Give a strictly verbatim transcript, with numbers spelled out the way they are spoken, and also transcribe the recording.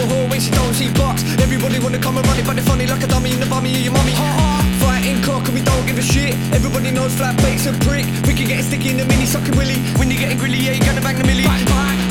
whore when she don't see box. Everybody wanna come and run it, but they're funny like a dummy in the bummy of your mummy. Fighting cock and we don't give a shit. Everybody knows flat bait's a prick. We can get sticky in the mini sucking willy. When you're getting grilly, yeah, you're gonna bang the millie. Bang, bang.